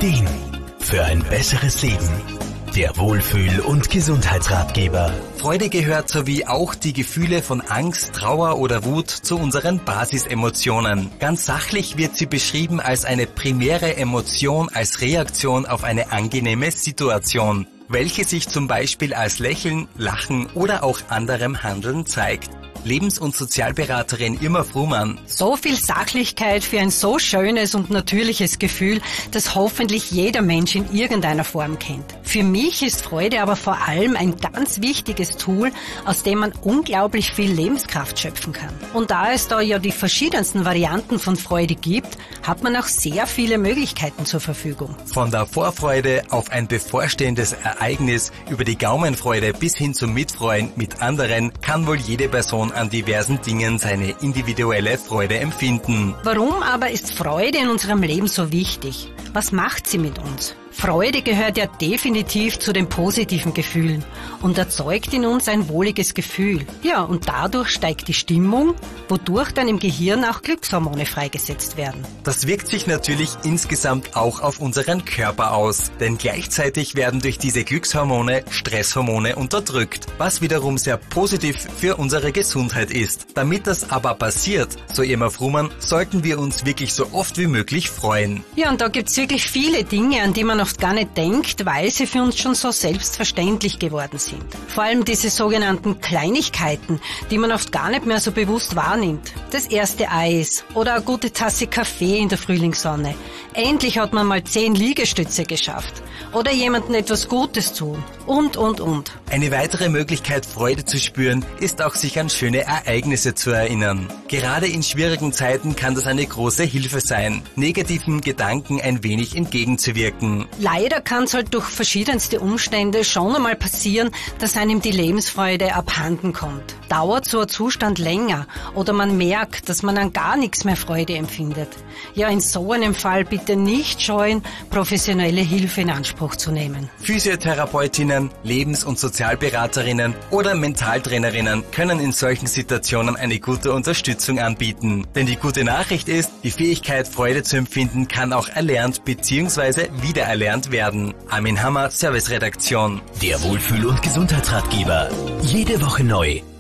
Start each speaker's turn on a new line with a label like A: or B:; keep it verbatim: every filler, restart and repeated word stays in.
A: Ideen für ein besseres Leben. Der Wohlfühl- und Gesundheitsratgeber.
B: Freude gehört sowie auch die Gefühle von Angst, Trauer oder Wut zu unseren Basisemotionen. Ganz sachlich wird sie beschrieben als eine primäre Emotion als Reaktion auf eine angenehme Situation, welche sich zum Beispiel als Lächeln, Lachen oder auch anderem Handeln zeigt. Lebens- und Sozialberaterin Irma Fruhmann.
C: So viel Sachlichkeit für ein so schönes und natürliches Gefühl, das hoffentlich jeder Mensch in irgendeiner Form kennt. Für mich ist Freude aber vor allem ein ganz wichtiges Tool, aus dem man unglaublich viel Lebenskraft schöpfen kann. Und da es da ja die verschiedensten Varianten von Freude gibt, hat man auch sehr viele Möglichkeiten zur Verfügung.
B: Von der Vorfreude auf ein bevorstehendes Ereignis über die Gaumenfreude bis hin zum Mitfreuen mit anderen kann wohl jede Person an diversen Dingen seine individuelle Freude empfinden.
C: Warum aber ist Freude in unserem Leben so wichtig? Was macht sie mit uns? Freude gehört ja definitiv zu den positiven Gefühlen und erzeugt in uns ein wohliges Gefühl. Ja, und dadurch steigt die Stimmung, wodurch dann im Gehirn auch Glückshormone freigesetzt werden.
B: Das wirkt sich natürlich insgesamt auch auf unseren Körper aus, denn gleichzeitig werden durch diese Glückshormone Stresshormone unterdrückt, was wiederum sehr positiv für unsere Gesundheit ist. Damit das aber passiert, so Irma Fruhmann, sollten wir uns wirklich so oft wie möglich freuen.
C: Ja, und da gibt's wirklich viele Dinge, an die man oft gar nicht denkt, weil sie für uns schon so selbstverständlich geworden sind. Vor allem diese sogenannten Kleinigkeiten, die man oft gar nicht mehr so bewusst wahrnimmt. Das erste Eis oder eine gute Tasse Kaffee in der Frühlingssonne. Endlich hat man mal zehn Liegestütze geschafft. Oder jemandem etwas Gutes tun. Und, und, und.
B: Eine weitere Möglichkeit, Freude zu spüren, ist auch, sich an schöne Ereignisse zu erinnern. Gerade in schwierigen Zeiten kann das eine große Hilfe sein, negativen Gedanken ein wenig entgegenzuwirken.
C: Leider kann es halt durch verschiedenste Umstände schon einmal passieren, dass einem die Lebensfreude abhanden kommt. Dauert so ein Zustand länger oder man merkt, dass man an gar nichts mehr Freude empfindet. Ja, in so einem Fall bitte nicht scheuen, professionelle Hilfe in Anspruch zu nehmen.
B: Physiotherapeutinnen, Lebens- und Sozialberaterinnen oder Mentaltrainerinnen können in solchen Situationen eine gute Unterstützung anbieten. Denn die gute Nachricht ist, die Fähigkeit, Freude zu empfinden, kann auch erlernt bzw. wiedererlernt werden. Armin Hammer, Serviceredaktion.
A: Der Wohlfühl- und Gesundheitsratgeber. Jede Woche neu.